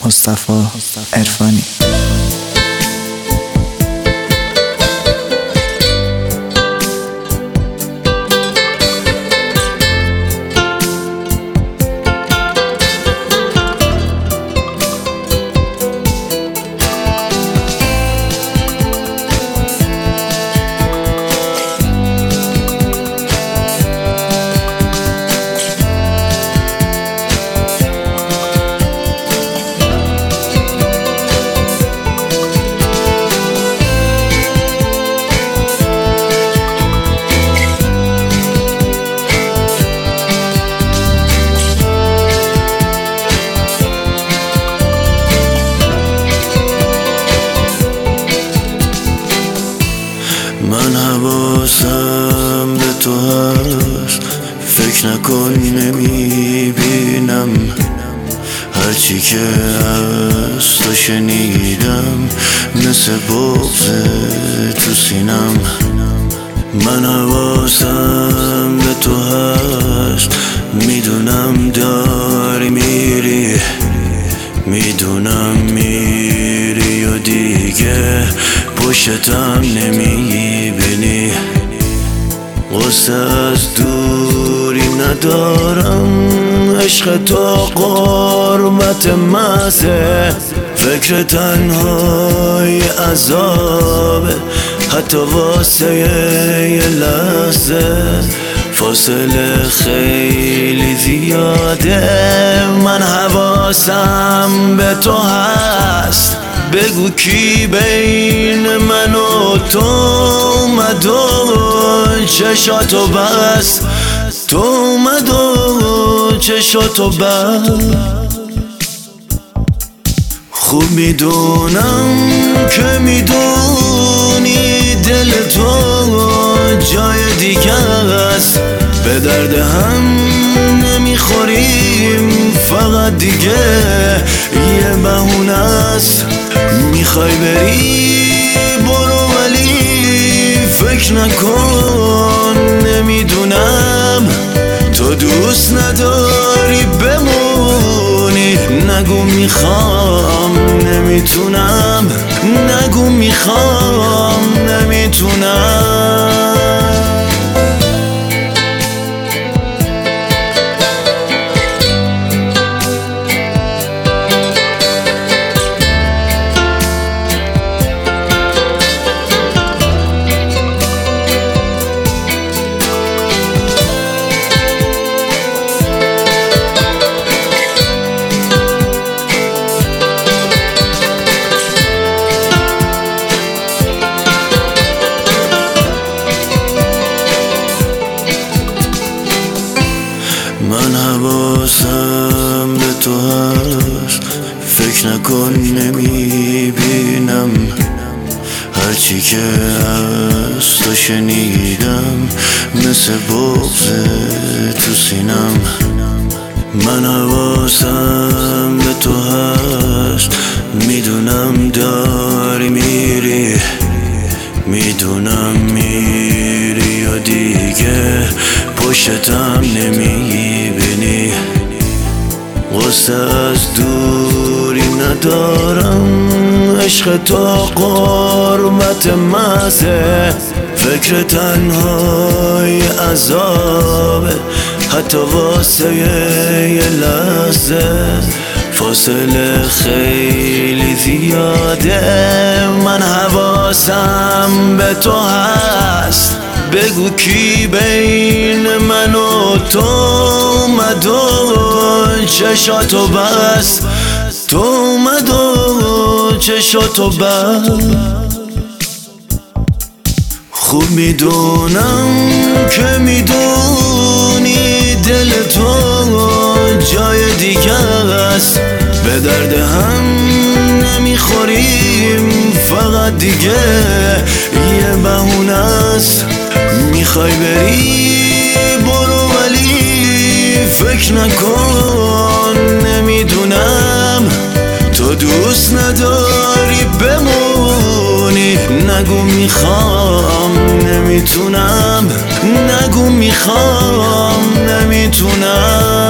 مصطفی عرفانی. من حواسم به تو هست، فکر نکن نمیبینم هرچی که از تو شنیدم مثل بغض تو سینم. من حواسم به تو هست، میدونم داری میری، میدونم میری و دیگه پشتم نمیبینی. غصه از دوری ندارم، عشق تو قربت مزه، فکر تنهای عذابه حتی واسه یه لحظه. فاصله خیلی زیاده، من حواسم به تو هست، بگو کی بین من و تو اومد و چشاتو بس، تو اومد و چشاتو بس. خوب میدونم که میدونی دل تو جای دیگه است، به درد هم نمیخوریم فقط دیگه یه بهونه است. میخوای بری برو ولی فکر نکن نمیدونم تو دوست نداری بمونی. نگو میخوام نمیتونم، نگو میخوام نمیتونم. من حواسم به تو هست، فکر نکن نمیبینم هرچی که از تو شنیدم مثل بغض تو سینم. من حواسم به تو هست، میدونم داری میری، میدونم میری و دیگه پشتم نمیبینی. غصه از دوری ندارم، عشق تو قربت مزه، فکر تنهای عذابه حتی واسه یه لحظه. فاصله خیلی زیاده، من حواسم به تو هست، بگو کی بین من و تو اومد و چشاتو بس، تو اومد و چشاتو بس. خوب میدونم که میدونی دل تو جای دیگه است، به درد هم نمیخوریم فقط دیگه یه بهونه است. میخوای بری برو ولی فکر نکن نمیدونم تو دوست نداری بمونی. نگو میخوام نمیتونم، نگو میخوام نمیتونم.